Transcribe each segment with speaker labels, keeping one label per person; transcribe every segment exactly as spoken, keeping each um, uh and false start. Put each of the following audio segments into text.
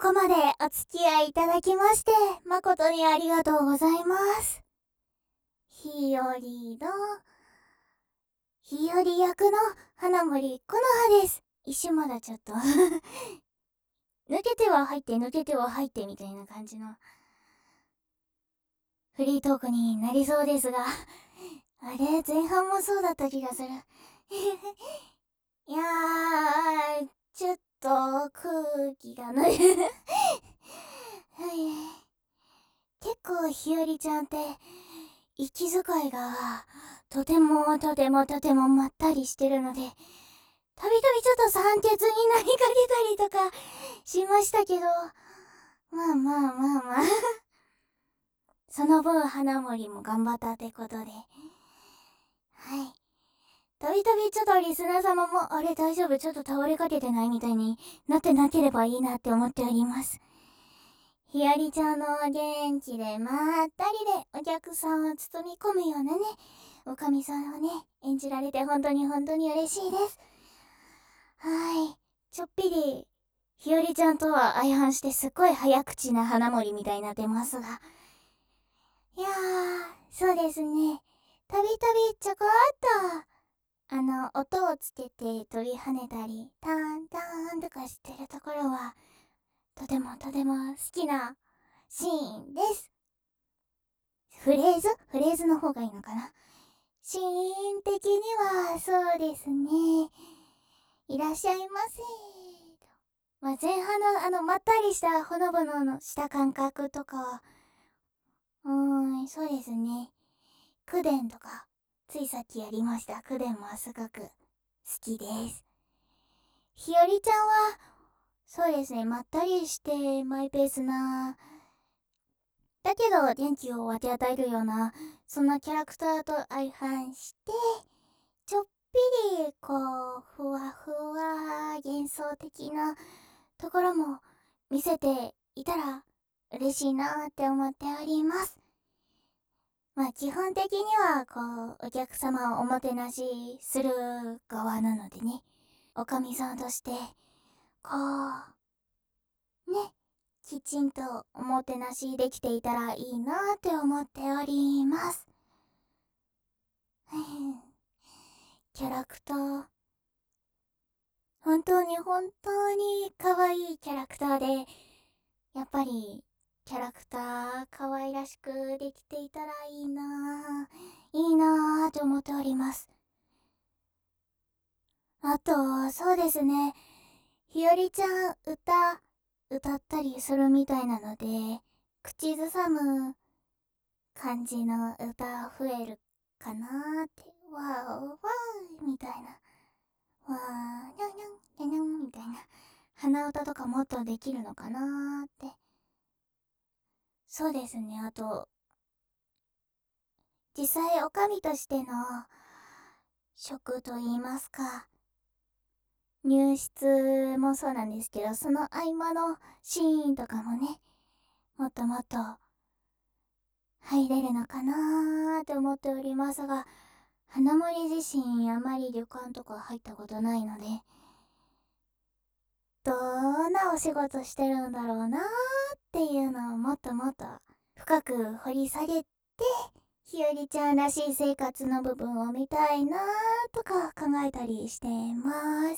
Speaker 1: こまでお付き合いいただきまして誠にありがとうございます。ひよりのひより役の花森この葉です。一瞬まだちょっと抜けては入って抜けては入ってみたいな感じのフリートークになりそうですが、あれ前半もそうだった気がするいやーちょっと空気が抜け結構ひよりちゃんって息遣いがとてもとてもとてもまったりしてるので、たびたびちょっと酸欠になりかけたりとかしましたけど、まあまあまあまあその分花森も頑張ったってことで、はい、たびたびちょっとリスナー様もあれ大丈夫ちょっと倒れかけてないみたいになってなければいいなって思っております。ひよりちゃんの元気でまったりでお客さんを包み込むようなねおかみさんをね演じられて本当に本当に嬉しいです。はい、ちょっぴりひよりちゃんとは相反してすっごい早口な花森みたいになってますが、いやーそうですね、たびたびちょこっとあの音をつけて鳥跳ねたりタンタンとかしてるところはとてもとても好きなシーンです。フレーズフレーズの方がいいのかな。シーン的にはそうですね、いらっしゃいませ。まあ、前半のあのまったりしたほのぼののした感覚とか、うーんそうですね、口伝とかついさっきやりました口伝もすごく好きです。ひよりちゃんはそうですね、まったりしてマイペースなだけど元気を分け与えるようなそんなキャラクターと相反して、ちょっぴりこうふわふわ幻想的なところも見せていたら嬉しいなって思っております。まあ基本的にはこうお客様をおもてなしする側なのでね、おかみさんとしてこうねきちんとおもてなしできていたらいいなって思っております。キャラクター本当に本当に可愛いキャラクターで、やっぱりキャラクター可愛らしくできていたらいいなぁいいなぁって思っております。あとそうですね、ひよりちゃん歌歌ったりするみたいなので、口ずさむ感じの歌増えるかなーって、わーわーみたいな、わーにゃんにゃんにゃんにゃんみたいな鼻歌とかもっとできるのかなーって。そうですね、あと実際おかみとしての職といいますか、入室もそうなんですけど、その合間のシーンとかもね、もっともっと入れるのかなーって思っておりますが、花森自身あまり旅館とか入ったことないので、どんなお仕事してるんだろうなーっていうのをもっともっと深く掘り下げて、ひよりちゃんらしい生活の部分を見たいなーとか考えたりしてます。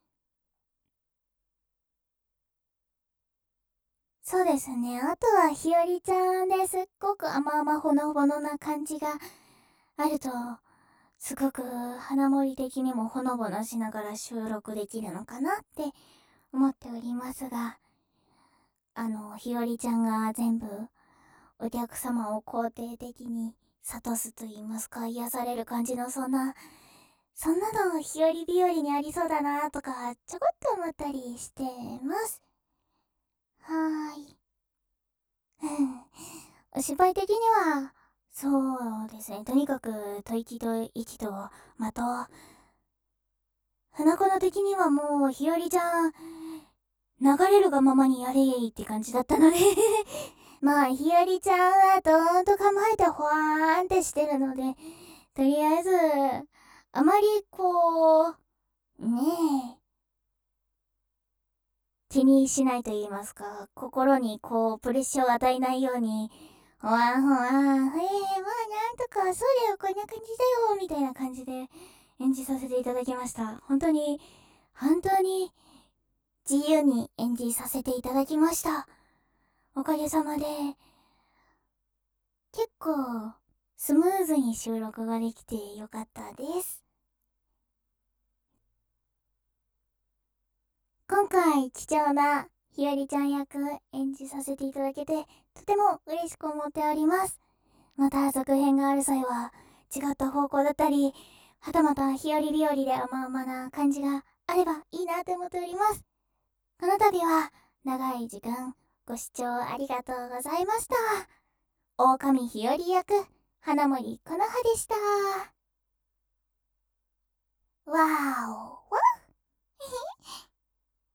Speaker 1: そうですね、あとはひよりちゃんですっごく甘々ほのぼのな感じがあると、すごく花森的にもほのぼのしながら収録できるのかなって思っておりますが、あのひよりちゃんが全部お客様を肯定的に諭すと言いますか、癒される感じのそんなそんなの日和日和にありそうだなとかちょこっと思ったりしてます。はーい。お芝居的にはそうですね、とにかく吐息と息と的、花子の的にはもう日和ちゃん流れるがままにやれいって感じだったのでまあひよりちゃんはどーんと構えてほわーんってしてるので、とりあえずあまりこうねえ気にしないと言いますか、心にこうプレッシャーを与えないように、ほわほわ、えー、まあなんとか、そうだよ、こんな感じだよ、みたいな感じで演じさせていただきました。本当に、本当に自由に演じさせていただきました。おかげさまで、結構スムーズに収録ができてよかったです。今回貴重なひよりちゃん役演じさせていただけてとても嬉しく思っております。また続編がある際は違った方向だったり、はたまた日和日和で甘々な感じがあればいいなと思っております。この度は長い時間ご視聴ありがとうございました。狼日和役花森この葉でした。わーおわ